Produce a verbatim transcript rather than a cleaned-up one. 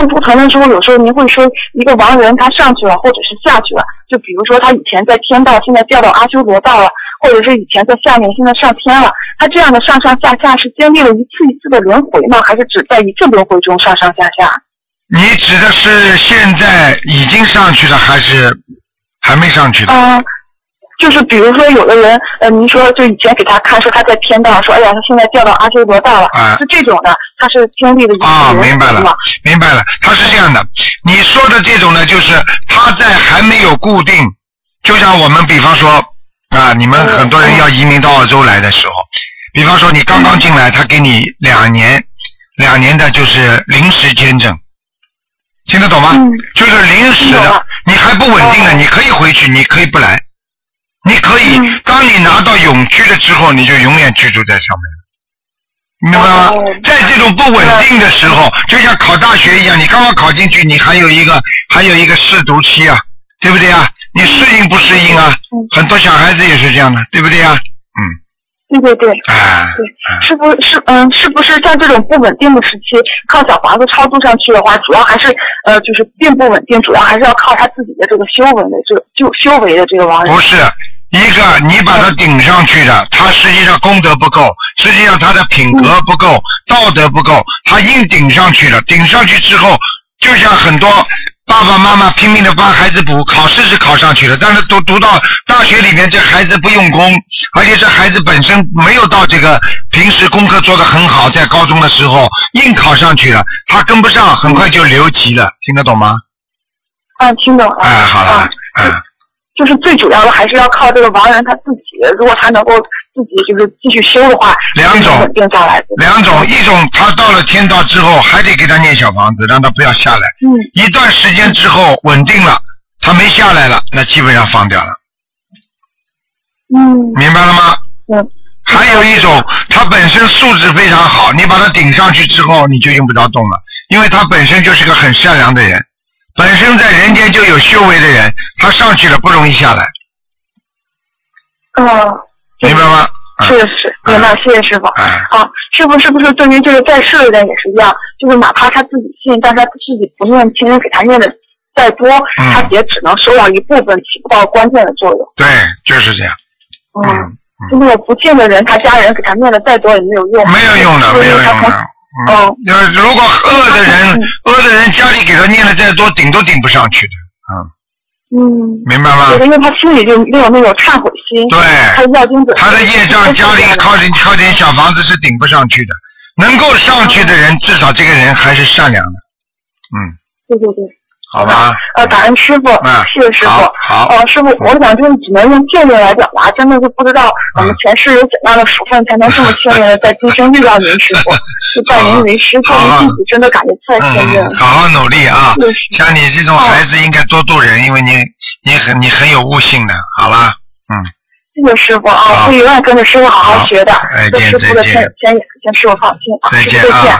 图腾的时候，有时候您会说一个亡人他上去了，或者是下去了，就比如说他以前在天道，现在调到阿修罗道了，或者是以前在下面，现在上天了。他这样的上上下下是经历了一次一次的轮回吗？还是只在一次轮回中上上下下？ 你指的是现在已经上去了，还是还没上去的？ 嗯，就是比如说有的人，呃，您说就以前给他看说他在天道，说哎呀他现在调到阿修罗道了， 啊、 是这种的，他是经历了一次啊、 轮回明白了，明白了，他是这样的。你说的这种呢，就是他在还没有固定，就像我们比方说啊，你们很多人要移民到澳洲来的时候，比方说你刚刚进来，他给你两年，两年的就是临时签证。听得懂吗？嗯、就是临时的，你还不稳定的，你可以回去，你可以不来，你可以，嗯、当你拿到永居了之后，你就永远居住在上面，明白吗？哦、在这种不稳定的时候，就像考大学一样，你刚刚考进去，你还有一个还有一个试读期啊，对不对啊？你适应不适应啊？嗯、很多小孩子也是这样的，对不对啊？嗯。 对对对， 啊， 对，是不是嗯，是不是像这种不稳定的时期，靠小房子超度上去的话，主要还是呃，就是并不稳定，主要还是要靠他自己的这个修为的这个就修为的这个亡人。 不是一个你把他顶上去的，他实际上功德不够，实际上他的品格不够，嗯、道德不够，他硬顶上去了，顶上去之后，就像很多爸爸妈妈拼命的帮孩子补，考试是考上去了，但是读读到大学里面，这孩子不用功，而且这孩子本身没有到这个平时功课做得很好，在高中的时候硬考上去了，他跟不上，很快就留级了，听得懂吗？ 啊，听懂了。 哎，好了， 嗯。嗯就是最主要的还是要靠这个亡人他自己，如果他能够自己就是继续修的话， 两种稳定下来。 两种，一种他到了天道之后还得给他念小房子，让他不要下来。 嗯。 一段时间之后稳定了，他没下来了，那基本上放掉了。 嗯。 明白了吗？ 嗯。 还有一种，他本身素质非常好，你把他顶上去之后，你就用不着动了，因为他本身就是个很善良的人。本身在人间就有修为的人，他上去了不容易下来。 嗯、呃， 明白吗？ 是是，明白，谢谢师傅。 嗯、 啊，师傅是不是对于这个在世的人也是一样？就是哪怕他自己信，但是他自己不念，亲人给他念的再多，嗯、他也只能收到一部分，起不到关键的作用。 对，就是这样。 嗯，就那个不信的人，他家人给他念的再多也没有用。 没有用的，没有用的。 嗯， 如果恶的人，恶的人家里给他念的再多，顶都顶不上去的， 嗯，嗯， 明白吗？ 对，因为他心里就没有那种忏悔心， 对， 他要经者， 他的业障家里靠点靠点小房子是顶不上去的，能够上去的人，至少这个人还是善良的，嗯， 对对对。 好吧， 呃，感恩师傅， 嗯、 谢谢师傅。 好， 呃，师傅，我想就是只能用经验来表达，真的是不知道我们前世有怎样的福分，才能这么幸运的在今生遇到您师傅，就拜您为师，做您弟子，真的感觉太幸运了。 好好努力啊！像你这种孩子应该多度人，因为你你很你很有悟性的，好吧？嗯。 谢谢师傅啊，会永远跟着师傅好好学的。 再见，再见。 师傅的牵牵引，先师傅放心啊， 再见再见。